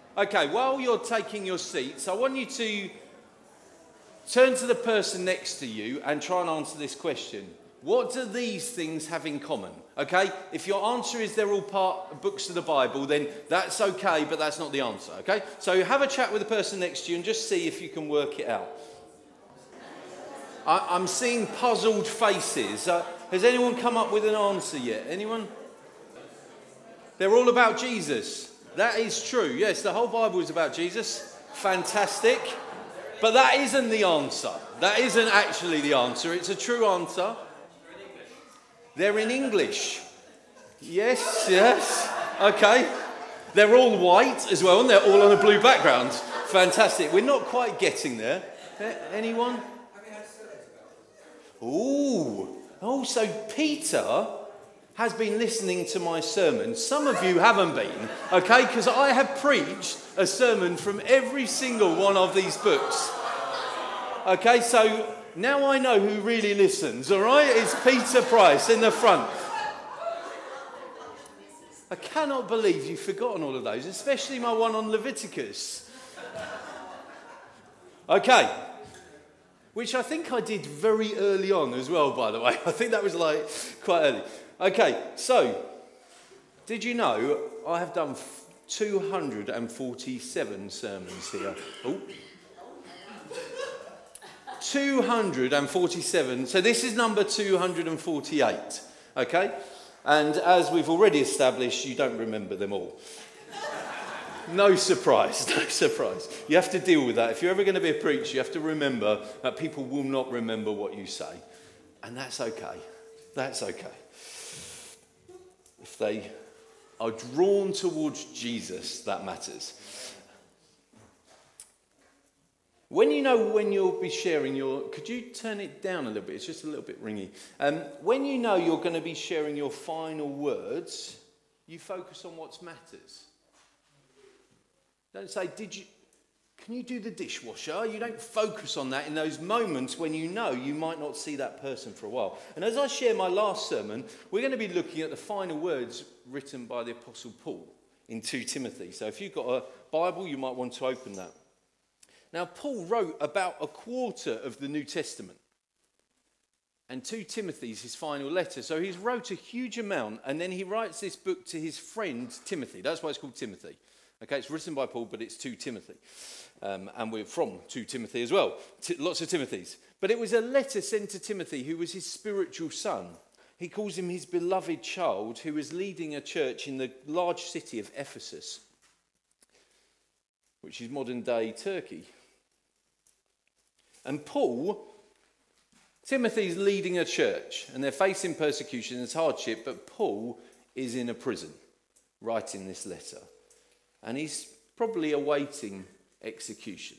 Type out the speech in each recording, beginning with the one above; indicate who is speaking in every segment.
Speaker 1: Okay, while you're taking your seats, I want you to turn to the person next to you and try and answer this question. What do these things have in common? Okay, if your answer is they're all part of books of the Bible, then that's okay, but that's not the answer, okay? So have a chat with the person next to you and just see if you can work it out. I'm seeing puzzled faces. Has anyone come up with an answer yet? Anyone? They're all about Jesus. That is true. Yes, the whole Bible is about Jesus. Fantastic. But that isn't the answer. That isn't actually the answer. It's a true answer. They're in English. Yes, yes. Okay. They're all white as well, and they're all on a blue background. Fantastic. We're not quite getting there. Anyone? Ooh. Oh, so Peter has been listening to my sermon. Some of you haven't been, okay? Because I have preached a sermon from every single one of these books. Okay, so now I know who really listens, all right? It's Peter Price in the front. I cannot believe you've forgotten all of those, especially my one on Leviticus. Okay, which I think I did very early on as well, by the way. I think that was like quite early. Okay, so did you know I have done 247 sermons here? Oh. 247. So this is number 248, okay? And as we've already established, you don't remember them all. No surprise, no surprise. You have to deal with that. If you're ever going to be a preacher, you have to remember that people will not remember what you say. And that's okay. That's okay. If they are drawn towards Jesus, that matters. When you know when you'll be sharing your... Could you turn it down a little bit? It's just a little bit ringy. When you know you're going to be sharing your final words, you focus on what matters. Don't say, can you do the dishwasher? You don't focus on that in those moments when you know you might not see that person for a while. And as I share my last sermon, we're going to be looking at the final words written by the Apostle Paul in 2 Timothy. So if you've got a Bible, you might want to open that. Now, Paul wrote about a quarter of the New Testament. And 2 Timothy is his final letter. So he's wrote a huge amount, and then he writes this book to his friend Timothy. That's why it's called Timothy. Okay, it's written by Paul, but it's to Timothy. And we're from 2 Timothy as well. Lots of Timothys. But it was a letter sent to Timothy, who was his spiritual son. He calls him his beloved child, who was leading a church in the large city of Ephesus, which is modern-day Turkey. And Timothy's leading a church, and they're facing persecution and hardship, but Paul is in a prison writing this letter. And he's probably awaiting execution.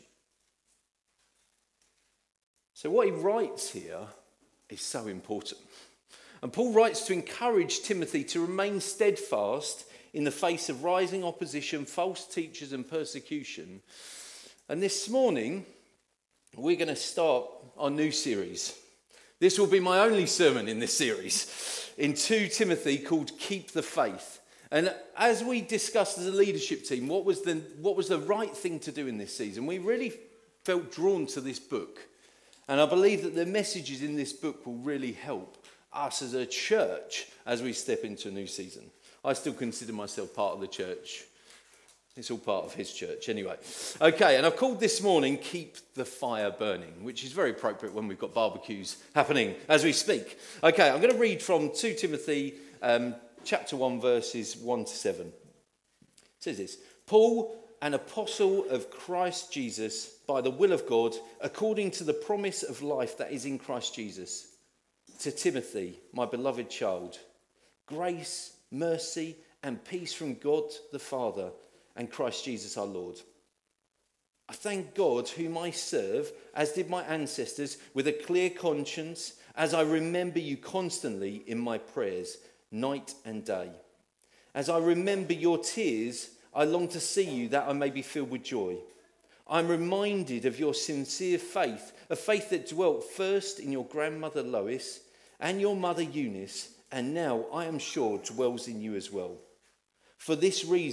Speaker 1: So what he writes here is so important. And Paul writes to encourage Timothy to remain steadfast in the face of rising opposition, false teachers and persecution. And this morning, we're going to start our new series. This will be my only sermon in this series in 2 Timothy called Keep the Faith. And as we discussed as a leadership team, what was the right thing to do in this season, we really felt drawn to this book. And I believe that the messages in this book will really help us as a church as we step into a new season. I still consider myself part of the church. It's all part of his church anyway. Okay, and I've called this morning Keep the Fire Burning, which is very appropriate when we've got barbecues happening as we speak. Okay, I'm going to read from 2 Timothy chapter 1, verses 1 to 7. It says this: Paul, an apostle of Christ Jesus, by the will of God, according to the promise of life that is in Christ Jesus, to Timothy, my beloved child, grace, mercy, and peace from God the Father and Christ Jesus our Lord. I thank God, whom I serve, as did my ancestors, with a clear conscience, as I remember you constantly in my prayers, night and day. As I remember your tears, I long to see you, that I may be filled with joy. I'm reminded of your sincere faith, a faith that dwelt first in your grandmother Lois and your mother Eunice, and now I am sure dwells in you as well. For this reason,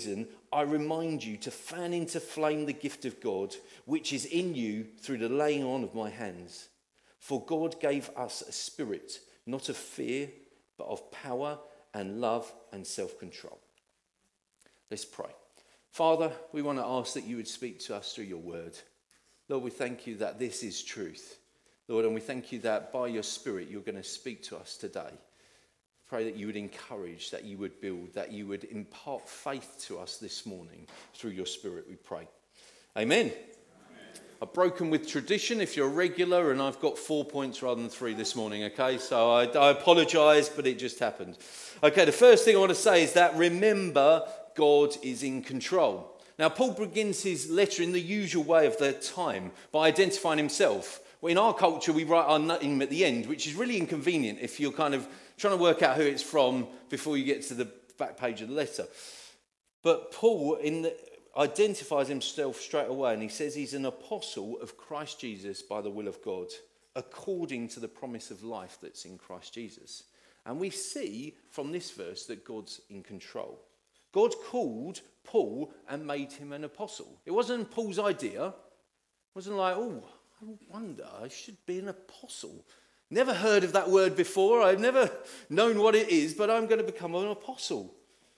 Speaker 1: I remind you to fan into flame the gift of God, which is in you through the laying on of my hands. For God gave us a spirit, not of fear, but of power and love and self-control. Let's pray. Father, we want to ask that you would speak to us through your word. Lord, we thank you that this is truth. Lord, and we thank you that by your Spirit you're going to speak to us today. Pray that you would encourage, that you would build, that you would impart faith to us this morning through your Spirit, we pray. Amen. I've broken with tradition if you're a regular, and I've got 4 points rather than 3 this morning, okay? So I apologise, but it just happened. Okay, the first thing I want to say is that remember, God is in control. Now, Paul begins his letter in the usual way of their time by identifying himself. Well, in our culture, we write our name at the end, which is really inconvenient if you're kind of trying to work out who it's from before you get to the back page of the letter. But Paul identifies himself straight away, and he says he's an apostle of Christ Jesus by the will of God, according to the promise of life that's in Christ Jesus. And we see from this verse that God's in control. God called Paul and made him an apostle. It wasn't Paul's idea. It wasn't like, oh, I wonder, I should be an apostle. Never heard of that word before. I've never known what it is, but I'm going to become an apostle.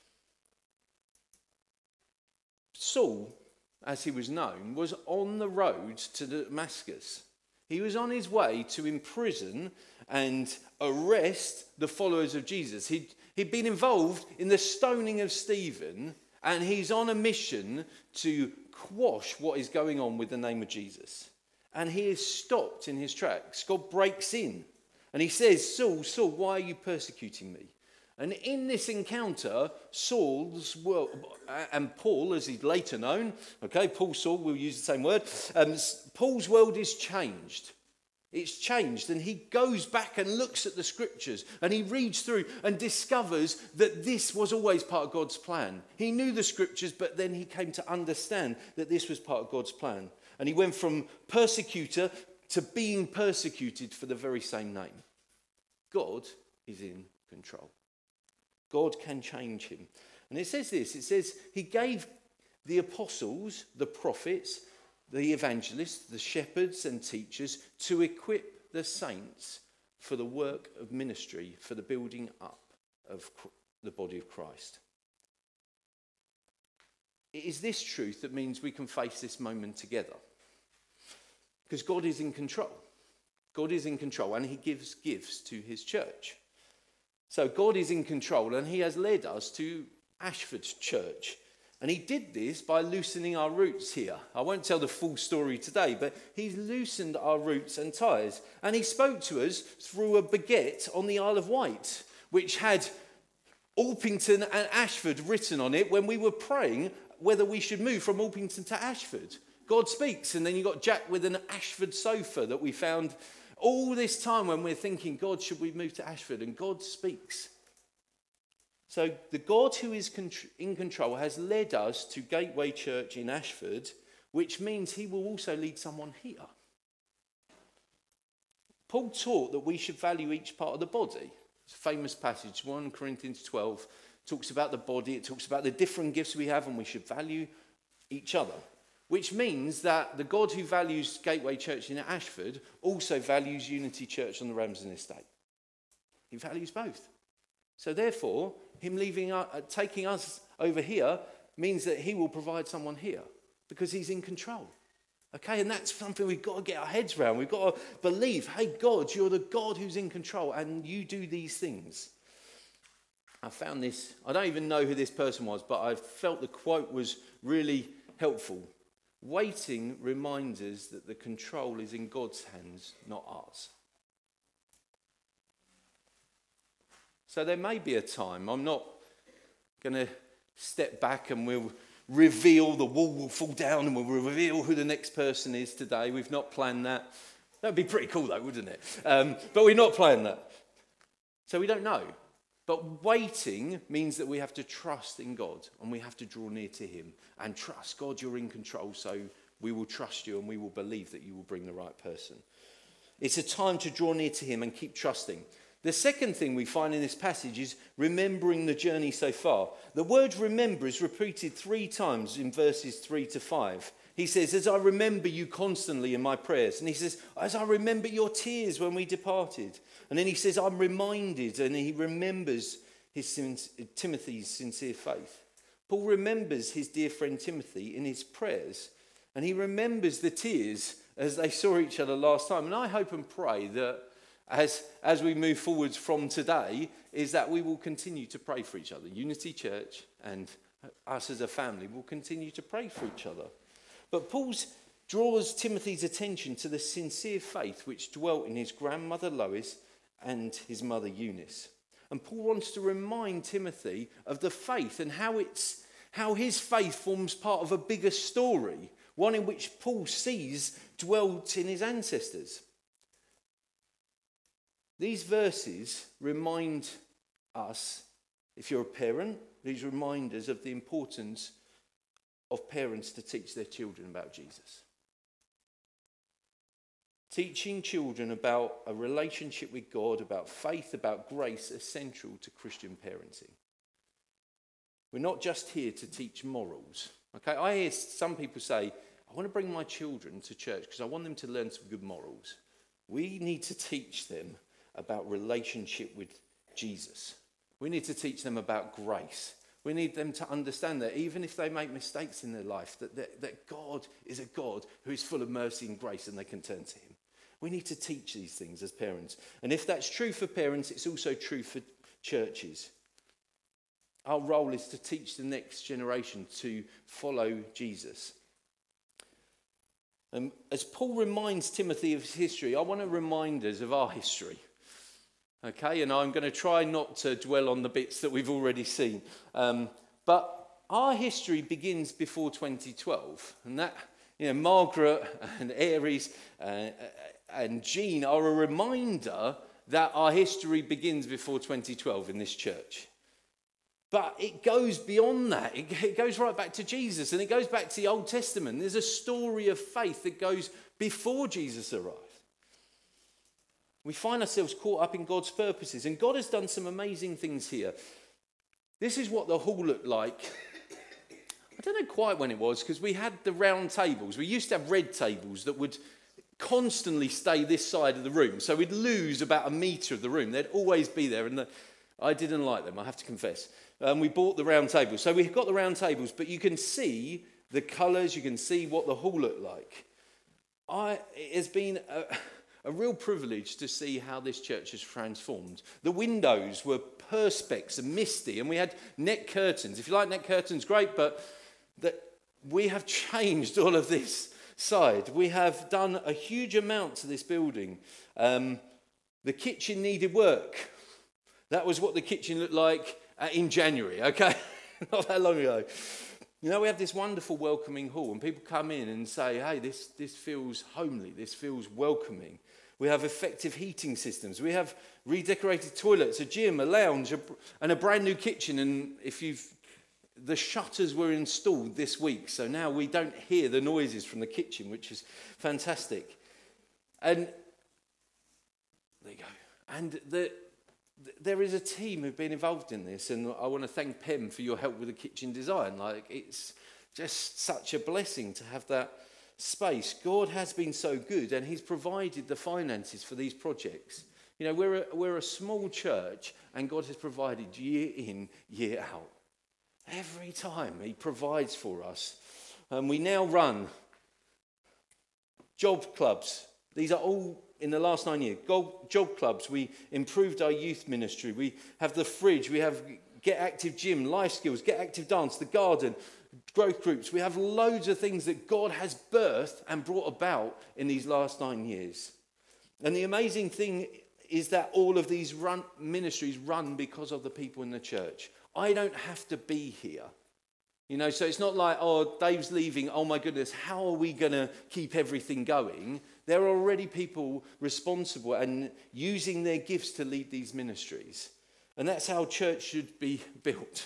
Speaker 1: Saul, as he was known, was on the road to Damascus. He was on his way to imprison and arrest the followers of Jesus. He'd been involved in the stoning of Stephen, and he's on a mission to quash what is going on with the name of Jesus. And he is stopped in his tracks. God breaks in and he says, Saul, Saul, why are you persecuting me? And in this encounter, Saul's world, and Paul, as he's later known, okay, Paul, Saul, we'll use the same word, Paul's world is changed. It's changed, and he goes back and looks at the scriptures, and he reads through and discovers that this was always part of God's plan. He knew the scriptures, but then he came to understand that this was part of God's plan. And he went from persecutor to being persecuted for the very same name. God is in control. God can change him. And it says this, it says he gave the apostles, the prophets, the evangelists, the shepherds and teachers to equip the saints for the work of ministry, for the building up of the body of Christ. It is this truth that means we can face this moment together. Because God is in control. God is in control, and he gives gifts to his church. So God is in control, and he has led us to Ashford Church. And he did this by loosening our roots here. I won't tell the full story today, but he's loosened our roots and ties. And he spoke to us through a baguette on the Isle of Wight, which had Alpington and Ashford written on it when we were praying whether we should move from Alpington to Ashford. God speaks, and then you got Jack with an Ashford sofa that we found all this time when we're thinking, God, should we move to Ashford? And God speaks. So the God who is in control has led us to Gateway Church in Ashford, which means he will also lead someone here. Paul taught that we should value each part of the body. It's a famous passage, 1 Corinthians 12, talks about the body, it talks about the different gifts we have, and we should value each other. Which means that the God who values Gateway Church in Ashford also values Unity Church on the Ramsden Estate. He values both. So therefore, him taking us over here means that he will provide someone here because he's in control. Okay, and that's something we've got to get our heads around. We've got to believe, hey, God, you're the God who's in control and you do these things. I found this, I don't even know who this person was, but I felt the quote was really helpful. Waiting reminds us that the control is in God's hands, not ours. So there may be a time, I'm not going to step back and we'll reveal, the wall will fall down and we'll reveal who the next person is today. We've not planned that. That would be pretty cool though, wouldn't it? But we're not planning that. So we don't know. But waiting means that we have to trust in God and we have to draw near to him and trust, God, you're in control, so we will trust you and we will believe that you will bring the right person. It's a time to draw near to him and keep trusting. The second thing we find in this passage is remembering the journey so far. The word remember is repeated 3 times in verses 3 to 5. He says, as I remember you constantly in my prayers. And he says, as I remember your tears when we departed. And then he says, I'm reminded, and he remembers Timothy's sincere faith. Paul remembers his dear friend Timothy in his prayers. And he remembers the tears as they saw each other last time. And I hope and pray that as we move forwards from today, is that we will continue to pray for each other. Unity Church and us as a family will continue to pray for each other. But Paul draws Timothy's attention to the sincere faith which dwelt in his grandmother Lois and his mother Eunice. And Paul wants to remind Timothy of the faith and how his faith forms part of a bigger story, one in which Paul sees dwelt in his ancestors. These verses remind us, if you're a parent, these reminders of the importance of parents to teach their children about Jesus. Teaching children about a relationship with God, about faith, about grace, is central to Christian parenting. We're not just here to teach morals. Okay, I hear some people say, I want to bring my children to church because I want them to learn some good morals. We need to teach them about relationship with Jesus. We need to teach them about grace. We need them to understand that even if they make mistakes in their life, that God is a God who is full of mercy and grace and they can turn to him. We need to teach these things as parents. And if that's true for parents, it's also true for churches. Our role is to teach the next generation to follow Jesus. As Paul reminds Timothy of his history, I want to remind us of our history. Okay, and I'm going to try not to dwell on the bits that we've already seen. But our history begins before 2012. And that, Margaret and Aries and Jean are a reminder that our history begins before 2012 in this church. But it goes beyond that. It goes right back to Jesus, and it goes back to the Old Testament. There's a story of faith that goes before Jesus arrived. We find ourselves caught up in God's purposes, and God has done some amazing things here. This is what the hall looked like. I don't know quite when it was, because we had the round tables. We used to have red tables that would constantly stay this side of the room. So we'd lose about a metre of the room. They'd always be there, and I didn't like them, I have to confess. We bought the round tables. So we've got the round tables, but you can see the colours, you can see what the hall looked like. It has been a real privilege to see how this church has transformed. The windows were perspex and misty, and we had net curtains. If you like net curtains, great, but we have changed all of this side. We have done a huge amount to this building. The kitchen needed work. That was what the kitchen looked like in January, okay? Not that long ago. We have this wonderful welcoming hall, and people come in and say, hey, this feels homely, this feels welcoming. We have effective heating systems. We have redecorated toilets, a gym, a lounge, and a brand new kitchen. And the shutters were installed this week, so now we don't hear the noises from the kitchen, which is fantastic. And there you go. And there is a team who've been involved in this, and I want to thank Pem for your help with the kitchen design. It's just such a blessing to have that space. God has been so good, and he's provided the finances for these projects. We're a small church, and God has provided year in, year out. Every time he provides for us. We now run job clubs. These are all in the last 9 years. Job clubs. We improved our youth ministry. We have the fridge. We have Get Active Gym, Life Skills, Get Active Dance, the garden, growth groups. We have loads of things that God has birthed and brought about in these last 9 years. And the amazing thing is that all of these ministries run because of the people in the church. I don't have to be here. So it's not like, oh, Dave's leaving, oh my goodness, how are we going to keep everything going? There are already people responsible and using their gifts to lead these ministries. And that's how church should be built.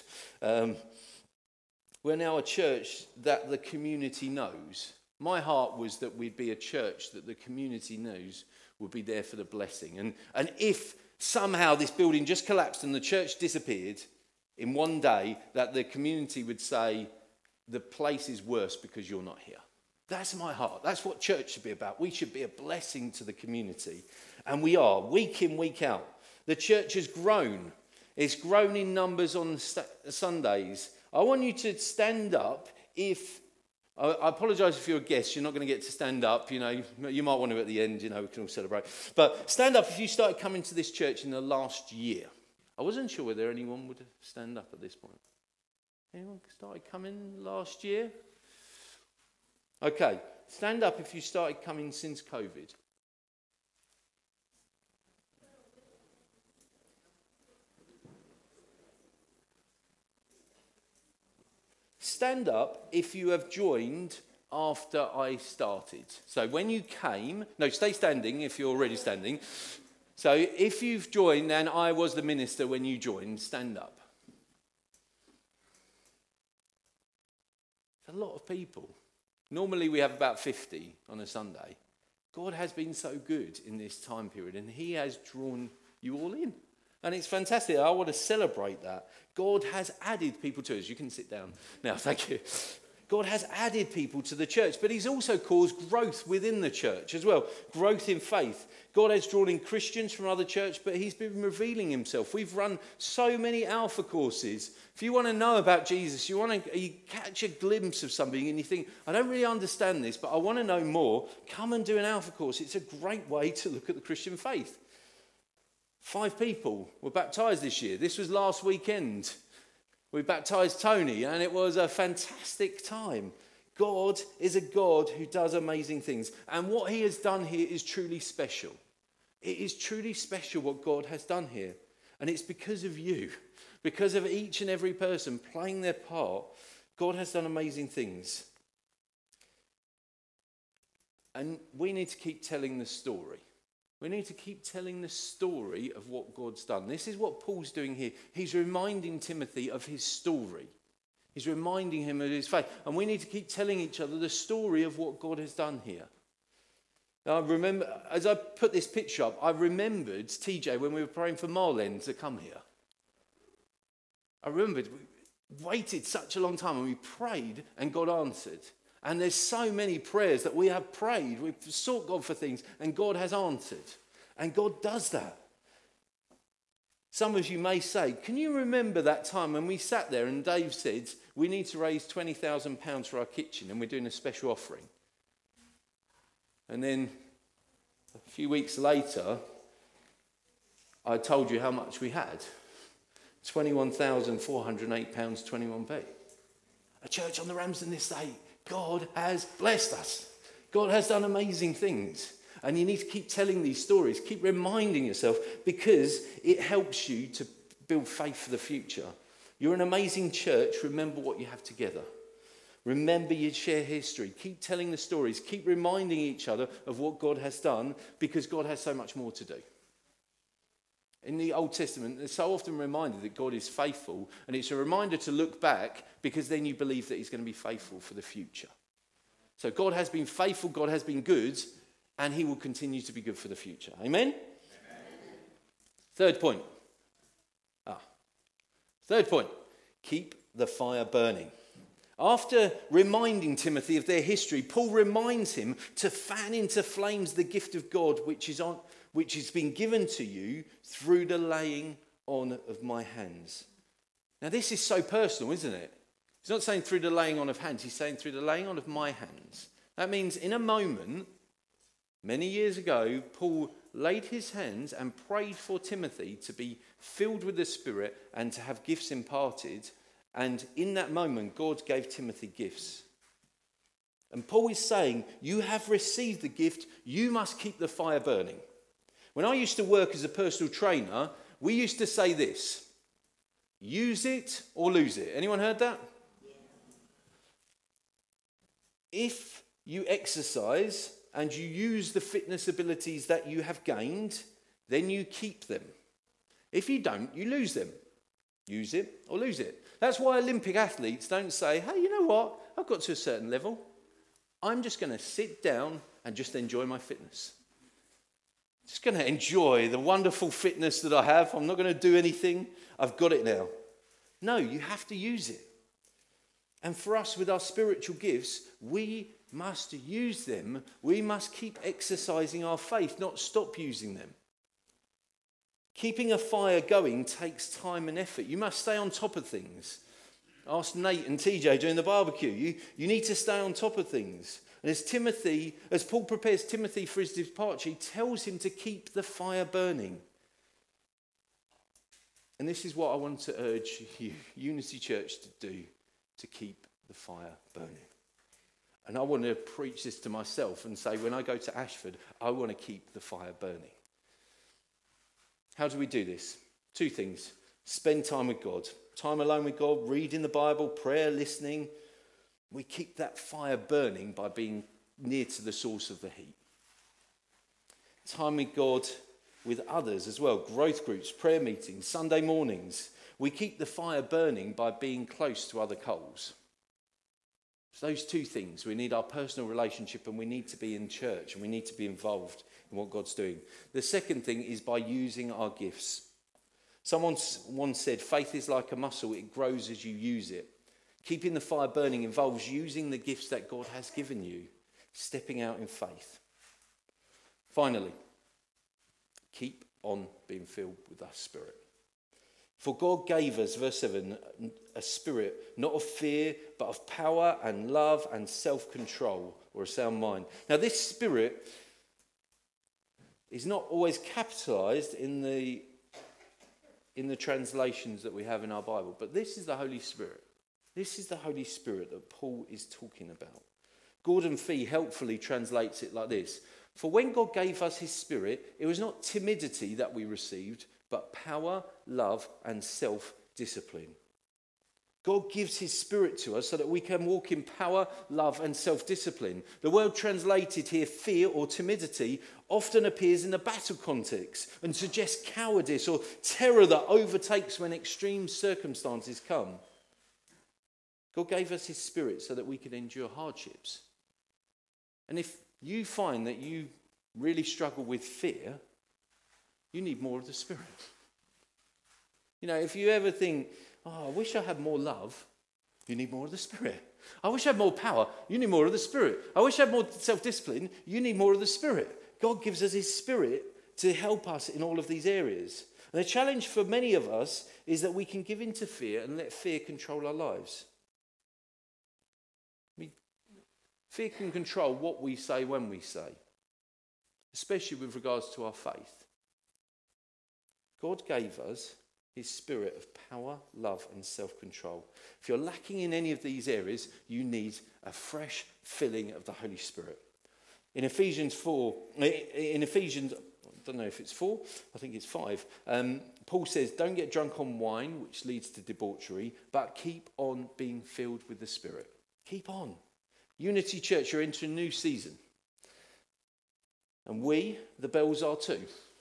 Speaker 1: We're now a church that the community knows. My heart was that we'd be a church that the community knows would be there for the blessing. And if somehow this building just collapsed and the church disappeared in one day, that the community would say, the place is worse because you're not here. That's my heart. That's what church should be about. We should be a blessing to the community. And we are, week in, week out. The church has grown. It's grown in numbers on Sundays. I want you to stand up if... I apologise if you're a guest, you're not going to get to stand up, you might want to at the end, we can all celebrate. But stand up if you started coming to this church in the last year. I wasn't sure whether anyone would stand up at this point. Anyone started coming last year? Okay, stand up if you started coming since COVID. Stand up if you have joined after I started. So when you came, no, stay standing if you're already standing. So if you've joined and I was the minister when you joined, stand up. It's a lot of people. Normally we have about 50 on a Sunday. God has been so good in this time period and he has drawn you all in. And it's fantastic. I want to celebrate that. God has added people to us. You can sit down now, thank you. God has added people to the church, but he's also caused growth within the church as well. Growth in faith. God has drawn in Christians from other churches, but he's been revealing himself. We've run so many Alpha courses. If you want to know about Jesus, you catch a glimpse of something and you think, I don't really understand this, but I want to know more, come and do an Alpha course. It's a great way to look at the Christian faith. 5 people were baptised this year. This was last weekend. We baptised Tony and it was a fantastic time. God is a God who does amazing things. And what he has done here is truly special. It is truly special what God has done here. And it's because of you, because of each and every person playing their part. God has done amazing things. And we need to keep telling the story. We need to keep telling the story of what God's done. This is what Paul's doing here. He's reminding Timothy of his story. He's reminding him of his faith. And we need to keep telling each other the story of what God has done here. Now, I remember, as I put this picture up, I remembered TJ when we were praying for Marlene to come here. I remembered we waited such a long time and we prayed and God answered. And there's so many prayers that we have prayed. We've sought God for things and God has answered. And God does that. Some of you may say, can you remember that time when we sat there and Dave said, we need to raise £20,000 for our kitchen and we're doing a special offering? And then a few weeks later, I told you how much we had. £21,408.21. A church on the Ramsden estate. God has blessed us. God has done amazing things. And you need to keep telling these stories. Keep reminding yourself because it helps you to build faith for the future. You're an amazing church. Remember what you have together. Remember you share history. Keep telling the stories. Keep reminding each other of what God has done because God has so much more to do. In the Old Testament, they're so often reminded that God is faithful, and it's a reminder to look back because then you believe that he's going to be faithful for the future. So God has been faithful, God has been good, and he will continue to be good for the future. Amen? Amen. Third point. Third point. Keep the fire burning. After reminding Timothy of their history, Paul reminds him to fan into flames the gift of God which has been given to you through the laying on of my hands. Now this is so personal, isn't it? He's not saying through the laying on of hands, he's saying through the laying on of my hands. That means in a moment, many years ago, Paul laid his hands and prayed for Timothy to be filled with the Spirit and to have gifts imparted. And in that moment, God gave Timothy gifts. And Paul is saying, you have received the gift, you must keep the fire burning. When I used to work as a personal trainer, we used to say this, use it or lose it. Anyone heard that? Yeah. If you exercise and you use the fitness abilities that you have gained, then you keep them. If you don't, you lose them. Use it or lose it. That's why Olympic athletes don't say, hey, you know what? I've got to a certain level. I'm just going to sit down and just enjoy my fitness. Just going to enjoy the wonderful fitness that I have. I'm not going to do anything. I've got it now. No, you have to use it. And for us, with our spiritual gifts, we must use them. We must keep exercising our faith, not stop using them. Keeping a fire going takes time and effort. You must stay on top of things. Ask Nate and TJ during the barbecue. You need to stay on top of things. And as Paul prepares Timothy for his departure, he tells him to keep the fire burning. And this is what I want to urge you, Unity Church, to do, to keep the fire burning. And I want to preach this to myself and say, when I go to Ashford, I want to keep the fire burning. How do we do this? 2 things. Spend time with God. Time alone with God, reading the Bible, prayer, listening. We keep that fire burning by being near to the source of the heat. Time with God with others as well. Growth groups, prayer meetings, Sunday mornings. We keep the fire burning by being close to other coals. So those 2 things. We need our personal relationship and we need to be in church and we need to be involved in what God's doing. The second thing is by using our gifts. Someone once said, faith is like a muscle, it grows as you use it. Keeping the fire burning involves using the gifts that God has given you, stepping out in faith. Finally, keep on being filled with the Spirit. For God gave us, verse 7, a spirit, not of fear, but of power and love and self-control, or a sound mind. Now this spirit is not always capitalized in the translations that we have in our Bible, but this is the Holy Spirit. This is the Holy Spirit that Paul is talking about. Gordon Fee helpfully translates it like this. For when God gave us his Spirit, it was not timidity that we received, but power, love, and self-discipline. God gives his Spirit to us so that we can walk in power, love, and self-discipline. The word translated here, fear or timidity, often appears in a battle context and suggests cowardice or terror that overtakes when extreme circumstances come. God gave us his Spirit so that we could endure hardships. And if you find that you really struggle with fear, you need more of the Spirit. You know, if you ever think, I wish I had more love, you need more of the Spirit. I wish I had more power, you need more of the Spirit. I wish I had more self-discipline, you need more of the Spirit. God gives us his Spirit to help us in all of these areas. And the challenge for many of us is that we can give in to fear and let fear control our lives. I mean, fear can control what we say when we say, especially with regards to our faith. God gave us his spirit of power, love, and self-control. If you're lacking in any of these areas, you need a fresh filling of the Holy Spirit. In Ephesians 4, I don't know if it's 4, I think it's 5, Paul says, don't get drunk on wine, which leads to debauchery, but keep on being filled with the Spirit. Keep on. Unity Church, you're into a new season. And we, the Bells, are too.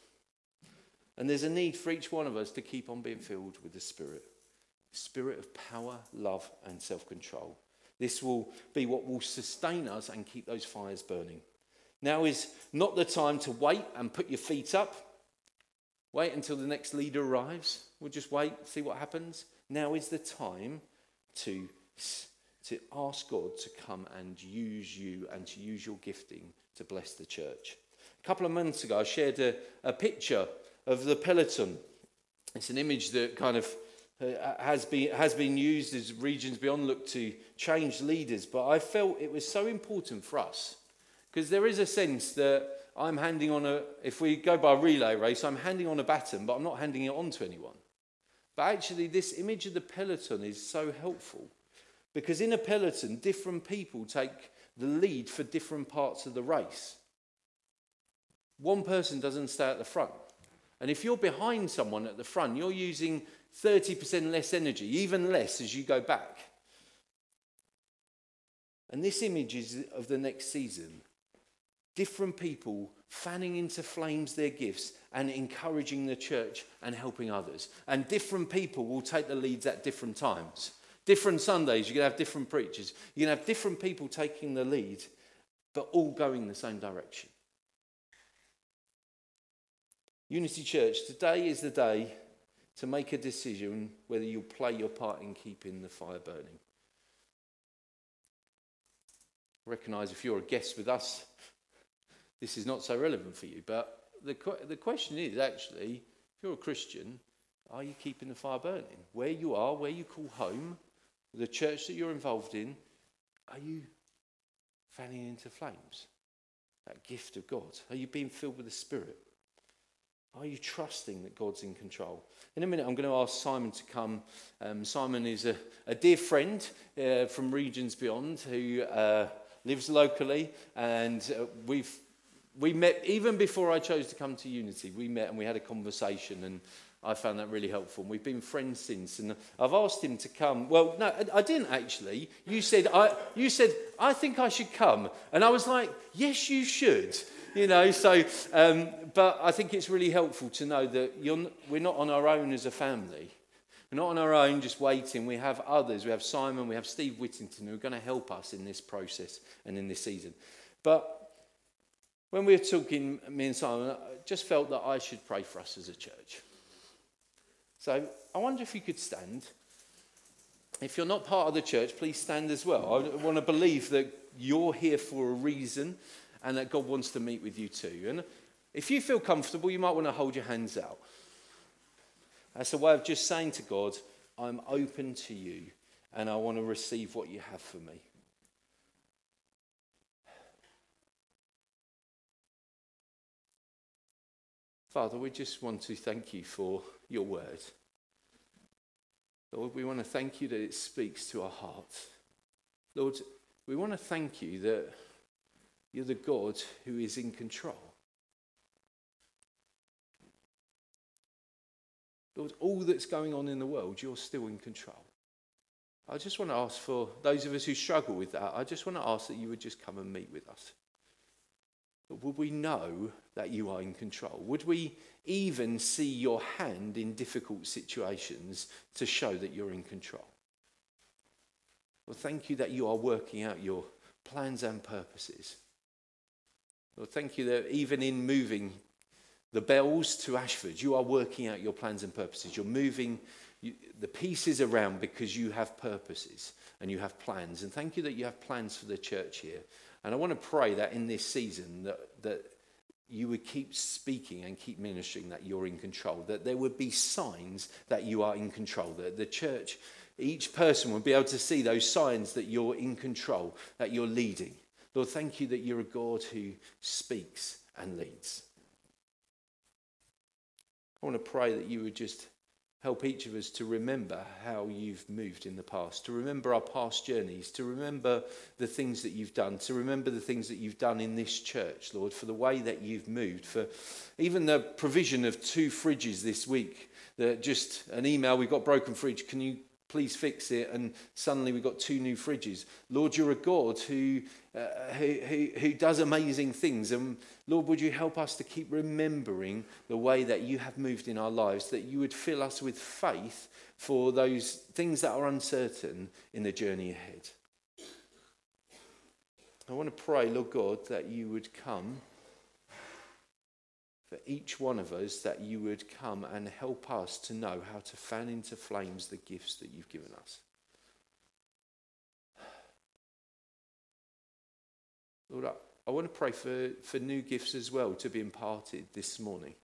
Speaker 1: And there's a need for each one of us to keep on being filled with the Spirit. Spirit of power, love, and self-control. This will be what will sustain us and keep those fires burning. Now is not the time to wait and put your feet up. Wait until the next leader arrives. We'll just wait, see what happens. Now is the time to ask God to come and use you and to use your gifting to bless the church. A couple of months ago, I shared a picture of the Peloton. It's an image that kind of has been used as Regions Beyond look to change leaders, but I felt it was so important for us because there is a sense that I'm handing on if we go by a relay race, I'm handing on a baton, but I'm not handing it on to anyone. But actually this image of the Peloton is so helpful because in a Peloton, different people take the lead for different parts of the race. One person doesn't stay at the front. And if you're behind someone at the front, you're using 30% less energy, even less as you go back. And this image is of the next season. Different people fanning into flames their gifts and encouraging the church and helping others. And different people will take the leads at different times. Different Sundays, you're going to have different preachers. You're going to have different people taking the lead, but all going the same direction. Unity Church, today is the day to make a decision whether you'll play your part in keeping the fire burning. Recognise if you're a guest with us, this is not so relevant for you. But the question is actually, if you're a Christian, are you keeping the fire burning? Where you are, where you call home, the church that you're involved in, are you fanning into flames? That gift of God. Are you being filled with the Spirit? Are you trusting that God's in control? In a minute, I'm going to ask Simon to come. Simon is a dear friend from Regions Beyond who lives locally, and we met even before I chose to come to Unity. We met and we had a conversation, and I found that really helpful. And we've been friends since, and I've asked him to come. Well, no, I didn't actually. You said I think I should come, and I was like, yes, you should. You know, so, but I think it's really helpful to know that we're not on our own as a family. We're not on our own just waiting. We have others. We have Simon, we have Steve Whittington who are going to help us in this process and in this season. But when we were talking, me and Simon, I just felt that I should pray for us as a church. So I wonder if you could stand. If you're not part of the church, please stand as well. I want to believe that you're here for a reason, and that God wants to meet with you too. And if you feel comfortable, you might want to hold your hands out. That's a way of just saying to God, I'm open to you and I want to receive what you have for me. Father, we just want to thank you for your word. Lord, we want to thank you that it speaks to our hearts. Lord, we want to thank you that you're the God who is in control. Lord, all that's going on in the world, you're still in control. I just want to ask for those of us who struggle with that, I just want to ask that you would just come and meet with us. But would we know that you are in control? Would we even see your hand in difficult situations to show that you're in control? Well, thank you that you are working out your plans and purposes. Lord, thank you that even in moving the Bells to Ashford, you are working out your plans and purposes. You're moving the pieces around because you have purposes and you have plans. And thank you that you have plans for the church here. And I want to pray that in this season that you would keep speaking and keep ministering that you're in control, that there would be signs that you are in control, that the church, each person would be able to see those signs that you're in control, that you're leading. Lord, thank you that you're a God who speaks and leads. I want to pray that you would just help each of us to remember how you've moved in the past, to remember our past journeys, to remember the things that you've done, to remember the things that you've done in this church, Lord, for the way that you've moved, for even the provision of 2 fridges this week, just an email, we've got broken fridge, can you please fix it? And suddenly we've got 2 new fridges. Lord, you're a God who does amazing things. And Lord, would you help us to keep remembering the way that you have moved in our lives, that you would fill us with faith for those things that are uncertain in the journey ahead. I want to pray, Lord God, that you would come for each one of us, that you would come and help us to know how to fan into flames the gifts that you've given us. Lord, I want to pray for new gifts as well to be imparted this morning.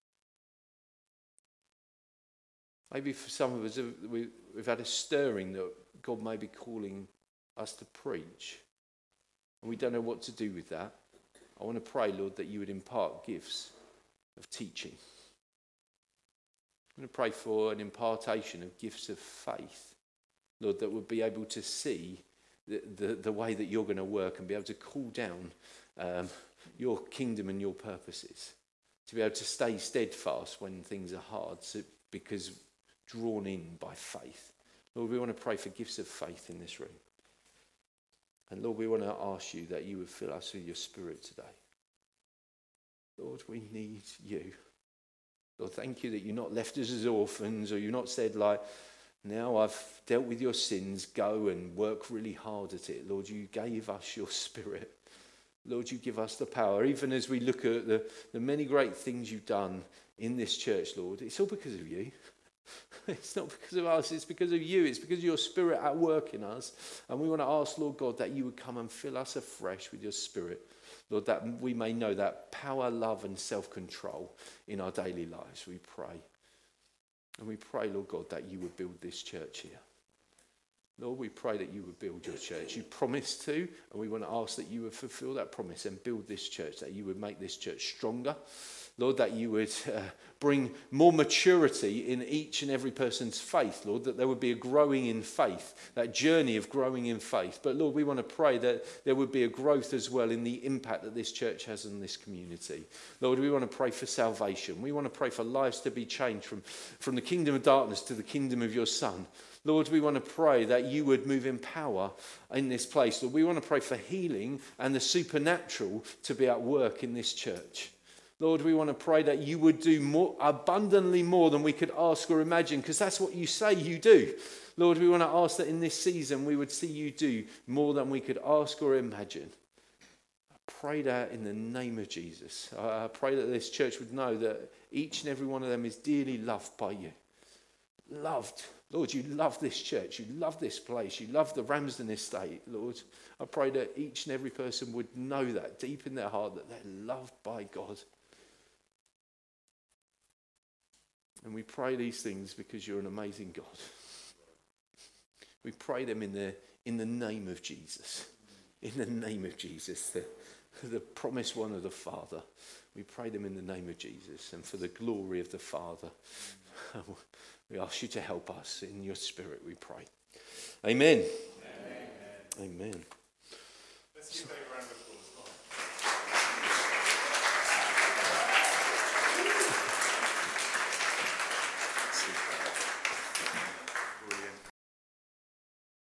Speaker 1: Maybe for some of us, we've had a stirring that God may be calling us to preach, and we don't know what to do with that. I want to pray, Lord, that you would impart gifts of teaching. I'm going to pray for an impartation of gifts of faith, Lord, that would be able to see the way that you're going to work and be able to call down your kingdom and your purposes, to be able to stay steadfast when things are hard, because drawn in by faith. Lord, we want to pray for gifts of faith in this room. And Lord, we want to ask you that you would fill us with your Spirit today. Lord, we need you. Lord, thank you that you're not left us as orphans, or you're not said like, now I've dealt with your sins, go and work really hard at it. Lord, you gave us your Spirit. Lord, you give us the power. Even as we look at the many great things you've done in this church, Lord, it's all because of you. It's not because of us, it's because of you. It's because of your Spirit at work in us. And we want to ask, Lord God, that you would come and fill us afresh with your Spirit. Lord, that we may know that power, love and self-control in our daily lives, we pray. And we pray, Lord God, that you would build this church here. Lord, we pray that you would build your church. You promised to, and we want to ask that you would fulfill that promise and build this church, that you would make this church stronger. Lord, that you would bring more maturity in each and every person's faith, Lord, that there would be a growing in faith, that journey of growing in faith. But Lord, we want to pray that there would be a growth as well in the impact that this church has on this community. Lord, we want to pray for salvation. We want to pray for lives to be changed from the kingdom of darkness to the kingdom of your Son. Lord, we want to pray that you would move in power in this place. Lord, we want to pray for healing and the supernatural to be at work in this church. Lord, we want to pray that you would do more, abundantly more than we could ask or imagine, because that's what you say you do. Lord, we want to ask that in this season we would see you do more than we could ask or imagine. I pray that in the name of Jesus. I pray that this church would know that each and every one of them is dearly loved by you. Loved. Lord, you love this church. You love this place. You love the Ramsden estate, Lord. I pray that each and every person would know that deep in their heart, that they're loved by God. And we pray these things because you're an amazing God. We pray them in the name of Jesus. In the name of Jesus, the promised one of the Father. We pray them in the name of Jesus and for the glory of the Father. We ask you to help us in your Spirit, we pray. Amen. Amen. Amen.